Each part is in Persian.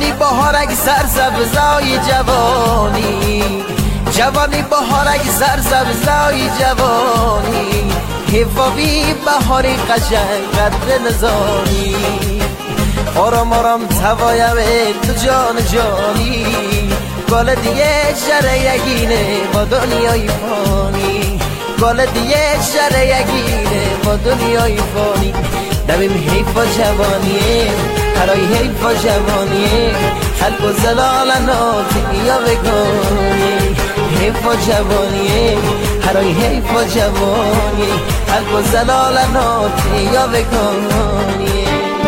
جوانی بهارک سرسبزای جوانی، جوانی بهارک سرسبزای جوانی، حفاوی بهاری قشنگ قدر نزانی، آرام آرام توایم تو جان جانی، گل دیگه شره یگینه با دنیای فانی، گل دیگه شره یگینه با دنیای فانی. دبیم حیفا جوانیه هرای حیفا جوانیه، خلق و زلالنات یا بگانی، حیفا جوانیه هرای حیفا جوانیه، خلق و زلالنات یا بگانی.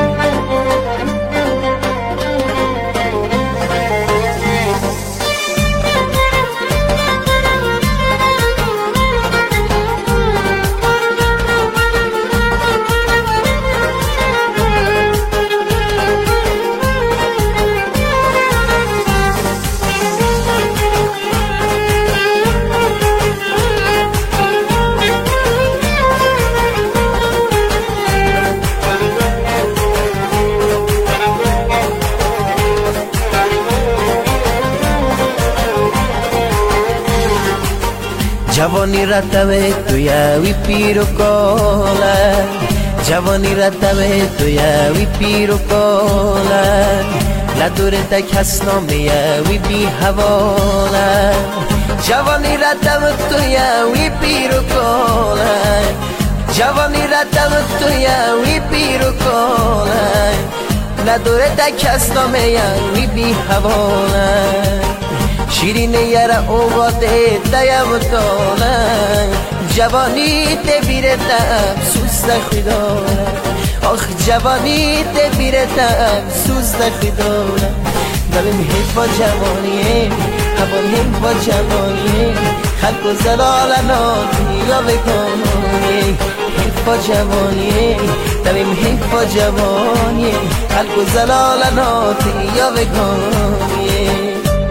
جوانی رتبه توی پیرو کولا، جوانی رتبه توی پیرو کولا، نداره تا کس نمیوی بی حوالا، جوانی رتبه توی پیرو کولا، جوانی رتبه توی پیرو کولا، نداره تا کس نمیوی بی حوالا، شیرینه یاره اوقاته دیم تانه، جوانی تبیره تب سوز خدانه، آخ جوانی تبیره تب سوز خدانه. داریم حیفا جوانیه هوان حیفا جوانیه، خلق و زلالنات یا بکنیه، حیفا جوانیه داریم حیفا جوانیه، خلق و زلالنات یا بکنیه.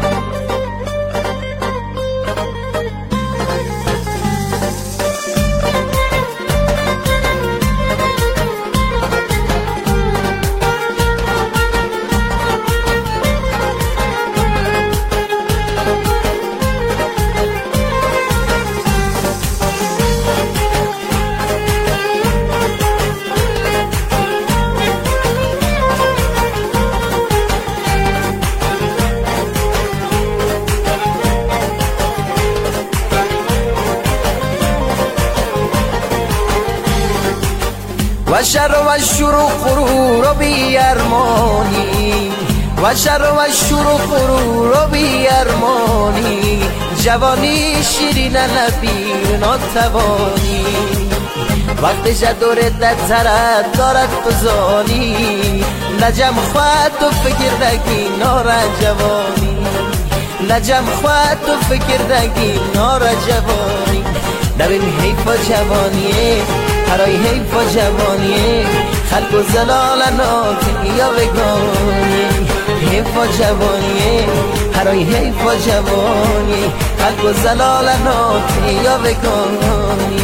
و شر و شر و غرور و بی ارمانی، و شر و شر و غرور و بی ارمانی، جوانی شیرین لبی ناتوانی، وقتش دوره در طرف دارد بزانی، نجم خواهد تو فکر رگی نارا جوانی، نجم خواهد تو فکر رگی نارا جوانی. داریم حیفا جوانیه هرای حیفا جوانیه، خلق و زلالنات یا بگانی، حیفا جوانیه هرای حیفا جوانیه، خلق و زلالنات یا بگانی.